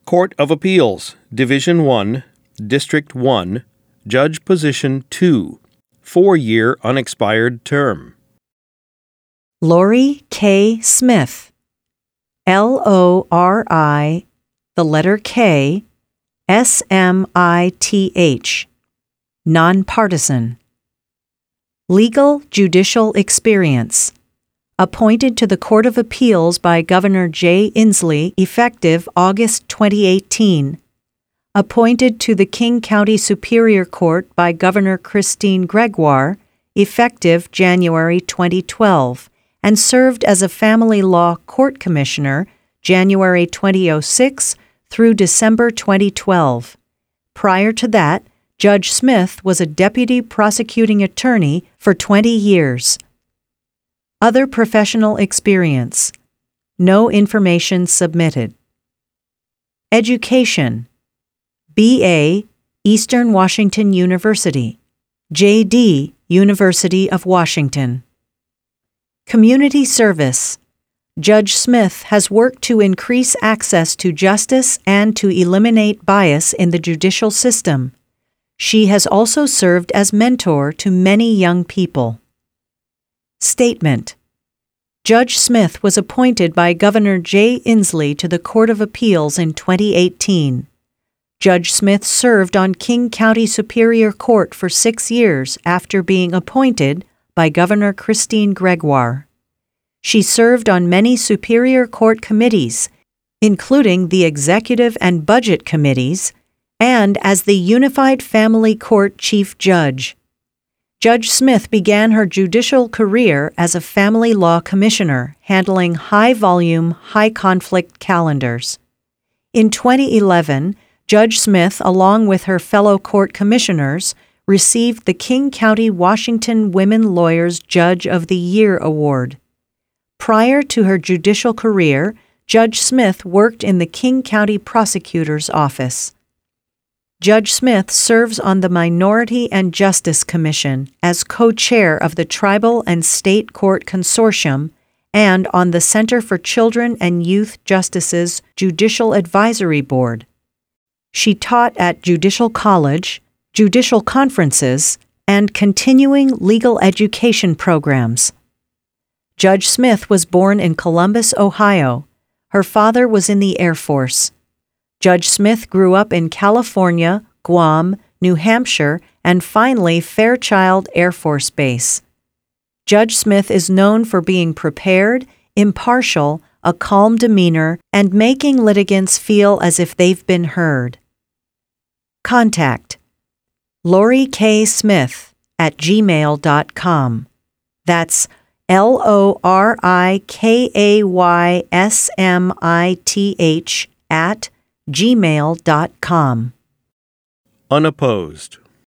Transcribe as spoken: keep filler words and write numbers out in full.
Court of Appeals, Division one, District one, Judge Position two, four-year unexpired term. Lori K. Smith, L O R I, the letter K, S M I T H, nonpartisan. Legal judicial experience. Appointed to the Court of Appeals by Governor Jay Inslee effective August twenty eighteen. Appointed to the King County Superior Court by Governor Christine Gregoire effective January twenty twelve, and served as a family law court commissioner January two thousand six through December twenty twelve. Prior to that, Judge Smith was a deputy prosecuting attorney for twenty years. Other professional experience. No information submitted. Education. B A, Eastern Washington University. J D, University of Washington. Community service. Judge Smith has worked to increase access to justice and to eliminate bias in the judicial system. She has also served as mentor to many young people. Statement. Judge Smith was appointed by Governor Jay Inslee to the Court of Appeals in twenty eighteen. Judge Smith served on King County Superior Court for six years after being appointed by Governor Christine Gregoire. She served on many Superior Court committees, including the Executive and Budget Committees, and as the Unified Family Court Chief Judge. Judge Smith began her judicial career as a family law commissioner, handling high-volume, high-conflict calendars. In twenty eleven, Judge Smith, along with her fellow court commissioners, received the King County Washington Women Lawyers Judge of the Year Award. Prior to her judicial career, Judge Smith worked in the King County Prosecutor's Office. Judge Smith serves on the Minority and Justice Commission as co-chair of the Tribal and State Court Consortium and on the Center for Children and Youth Justice's Judicial Advisory Board. She taught at Judicial College, judicial conferences, and continuing legal education programs. Judge Smith was born in Columbus, Ohio. Her father was in the Air Force. Judge Smith grew up in California, Guam, New Hampshire, and finally Fairchild Air Force Base. Judge Smith is known for being prepared, impartial, a calm demeanor, and making litigants feel as if they've been heard. Contact Lori K. Smith at gmail dot com. That's L O R I K A Y S M I T H at gmail dot com. Unopposed.